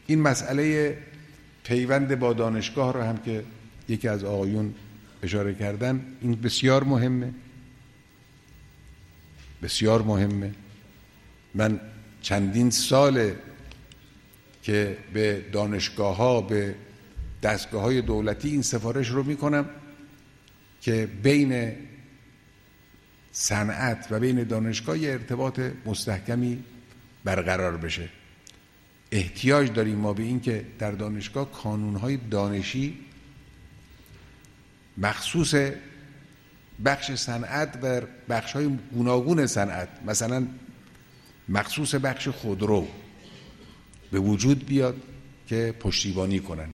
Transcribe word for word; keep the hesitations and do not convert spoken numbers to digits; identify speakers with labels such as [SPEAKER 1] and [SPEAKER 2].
[SPEAKER 1] این مسئله پیوند با دانشگاه رو هم که یکی از آقایون اشاره کردن، این بسیار مهمه، بسیار مهمه. من چندین ساله که به دانشگاه ها، به دستگاه های دولتی این سفارش رو میکنم که بین صنعت و بین دانشگاه یه ارتباط مستحکمی برقرار بشه. احتیاج داریم ما به این که در دانشگاه کانونهای دانشی مخصوص بخش صنعت و بخش‌های گوناگون صنعت، مثلا مخصوص بخش خودرو، به وجود بیاد که پشتیبانی کنن.